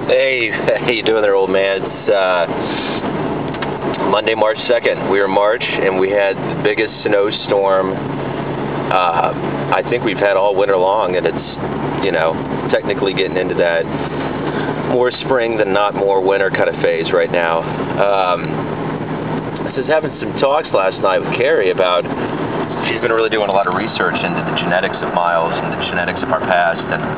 Hey, how you doing there, old man? It's Monday, March 2nd. We were in March, and we had the biggest snowstorm I think we've had all winter long, and it's, technically getting into that more spring than not more winter kind of phase right now. I was having some talks last night with Carrie about, she's been really doing a lot of research into the genetics of Miles and the genetics of our past, and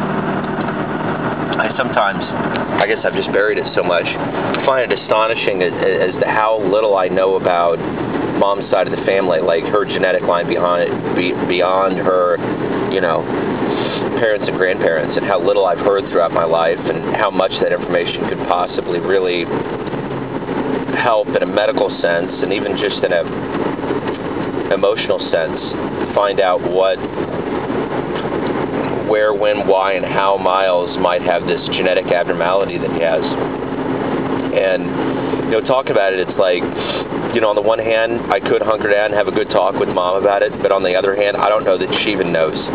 I guess I've just buried it so much. I find it astonishing as to how little I know about Mom's side of the family, like her genetic line beyond her, parents and grandparents, and how little I've heard throughout my life, and how much that information could possibly really help in a medical sense, and even just in a emotional sense, find out where, when, why, and how Miles might have this genetic abnormality that he has. And, talking about it, it's like, on the one hand, I could hunker down and have a good talk with Mom about it, but on the other hand, I don't know that she even knows.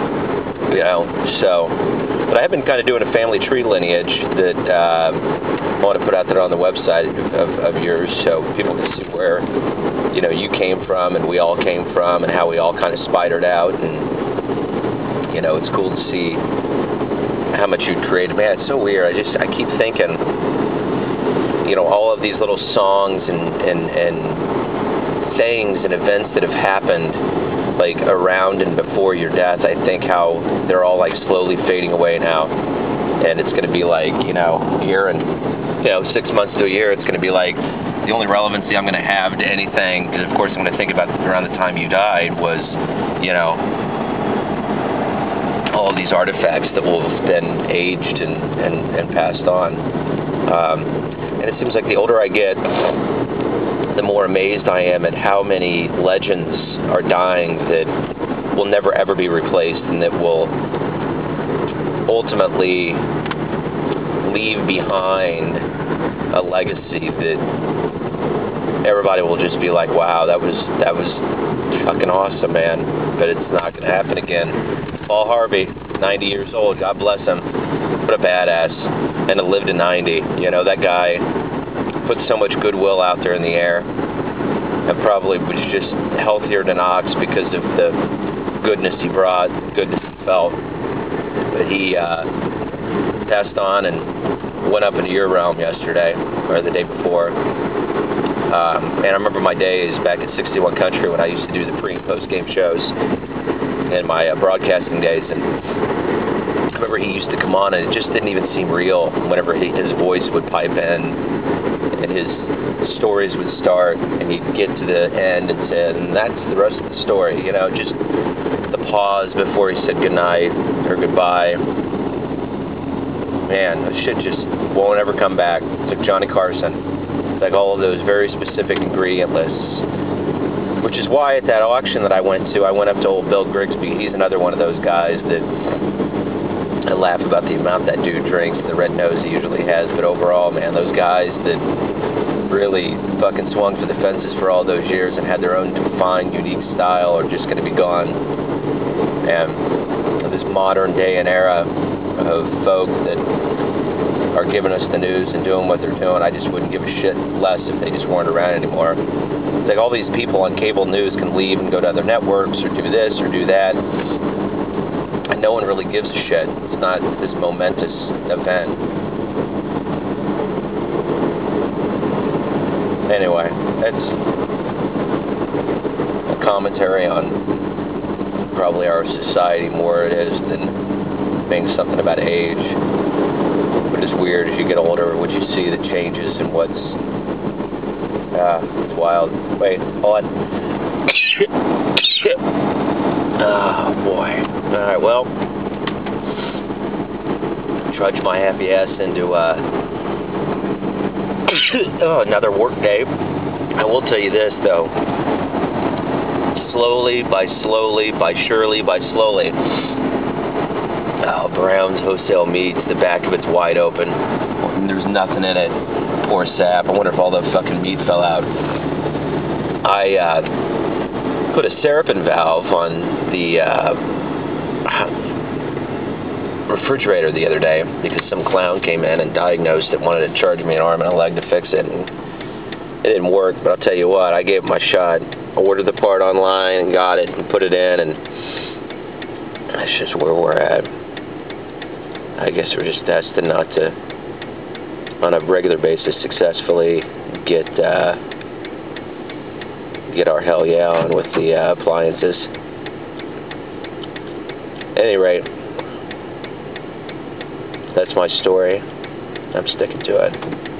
But I have been kind of doing a family tree lineage that I want to put out there on the website of yours, so people can see where, you came from and we all came from, and how we all kind of spidered out. And it's cool to see how much you created. Man, it's so weird. I keep thinking, all of these little songs and sayings and events that have happened, like around and before your death. I think how they're all like slowly fading away now, and it's going to be like, a year and 6 months to a year, it's going to be like the only relevancy I'm going to have to anything, because of course I'm going to think about around the time you died was, all of these artifacts that will have been aged and passed on. And it seems like the older I get, the more amazed I am at how many legends are dying that will never ever be replaced, and that will ultimately leave behind a legacy that everybody will just be like, wow, that was fucking awesome, man. But it's not going to happen again. Paul Harvey, 90 years old, God bless him. What a badass. And to live to 90. That guy put so much goodwill out there in the air, and probably was just healthier than ox because of the goodness he brought, goodness he felt. But he passed on and went up into your realm yesterday, or the day before. And I remember my days back at 61 Country when I used to do the pre- and post-game shows, in my broadcasting days, and I remember he used to come on, and it just didn't even seem real whenever his voice would pipe in and his stories would start, and he'd get to the end and say, and that's the rest of the story, just the pause before he said goodnight or goodbye. Man, that shit just won't ever come back. It's like Johnny Carson. It's like all of those very specific ingredient lists. Which is why at that auction that I went up to old Bill Grigsby. He's another one of those guys that I laugh about the amount that dude drinks, the red nose he usually has. But overall, man, those guys that really fucking swung for the fences for all those years and had their own defined, unique style are just going to be gone. And this modern day and era of folk that are giving us the news and doing what they're doing, I just wouldn't give a shit less if they just weren't around anymore. It's like all these people on cable news can leave and go to other networks or do this or do that, and no one really gives a shit. It's not this momentous event. Anyway, that's a commentary on probably our society more it is than being something about age. But it's weird as you get older what you see that changes and what's it's wild. Wait, hold on. Oh boy. Alright, well, trudge my happy ass into another work day. I will tell you this though. Slowly, by surely, Brown's Wholesale Meats, the back of it's wide open. There's nothing in it. Poor sap. I wonder if all the fucking meat fell out. I put a Seraphim valve on the refrigerator the other day because some clown came in and diagnosed it, wanted to charge me an arm and a leg to fix it, and it didn't work. But I'll tell you what, I gave it my shot. I ordered the part online and got it and put it in, and that's just where we're at. I guess we're just destined not to, on a regular basis, successfully get our hell yeah on with the appliances. At any rate, that's my story. I'm sticking to it.